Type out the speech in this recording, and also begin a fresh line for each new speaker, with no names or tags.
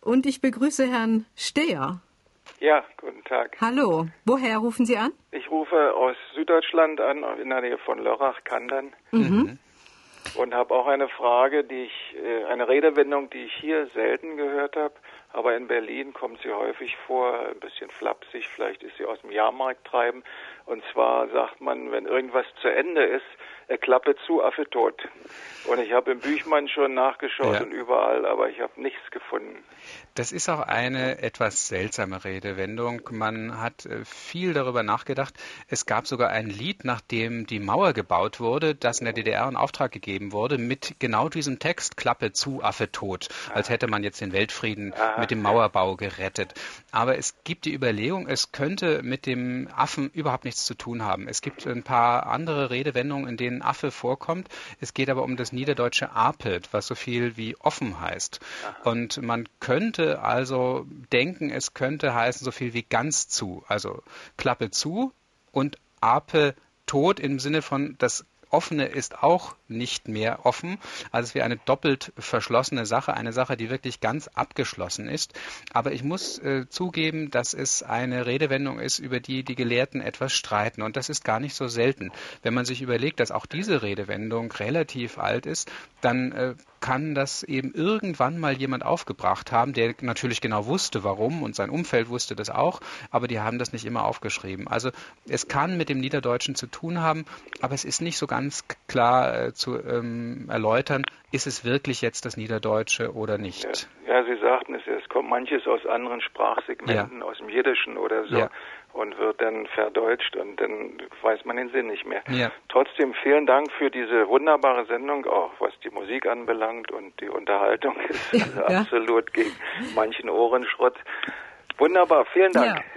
Und ich begrüße Herrn Steher.
Ja, guten Tag.
Hallo. Woher rufen Sie an?
Ich rufe aus Süddeutschland an, in der Nähe von Lörrach-Kandern.
Mhm.
Und habe auch eine Frage, eine Redewendung, die ich hier selten gehört habe, aber in Berlin kommt sie häufig vor, ein bisschen flapsig, vielleicht ist sie aus dem Jahrmarkt treiben. Und zwar sagt man, wenn irgendwas zu Ende ist, Klappe zu, Affe tot. Und ich habe im Büchmann schon nachgeschaut und überall, aber ich habe nichts gefunden.
Das ist auch eine etwas seltsame Redewendung. Man hat viel darüber nachgedacht. Es gab sogar ein Lied, nachdem die Mauer gebaut wurde, das in der DDR in Auftrag gegeben wurde, mit genau diesem Text, Klappe zu, Affe tot. Als hätte man jetzt den Weltfrieden mit dem Mauerbau gerettet. Aber es gibt die Überlegung, es könnte mit dem Affen überhaupt nichts zu tun haben. Es gibt ein paar andere Redewendungen, in denen Affe vorkommt. Es geht aber um das niederdeutsche Apet, was so viel wie offen heißt. Und man könnte also denken, es könnte heißen so viel wie ganz zu. Also Klappe zu und Ape tot im Sinne von das Offene ist auch nicht mehr offen. Also es wäre eine doppelt verschlossene Sache, eine Sache, die wirklich ganz abgeschlossen ist. Aber ich muss zugeben, dass es eine Redewendung ist, über die die Gelehrten etwas streiten. Und das ist gar nicht so selten. Wenn man sich überlegt, dass auch diese Redewendung relativ alt ist, dann kann das eben irgendwann mal jemand aufgebracht haben, der natürlich genau wusste, warum, und sein Umfeld wusste das auch, aber die haben das nicht immer aufgeschrieben. Also es kann mit dem Niederdeutschen zu tun haben, aber es ist nicht so ganz klar zu erläutern, ist es wirklich jetzt das Niederdeutsche oder nicht.
Ja, Sie sagten es kommt manches aus anderen Sprachsegmenten, aus dem Jiddischen oder so. Und wird dann verdeutscht und dann weiß man den Sinn nicht mehr.
Ja.
Trotzdem vielen Dank für diese wunderbare Sendung, auch was die Musik anbelangt und die Unterhaltung ist also absolut gegen manchen Ohrenschrott. Wunderbar, vielen Dank.
Ja,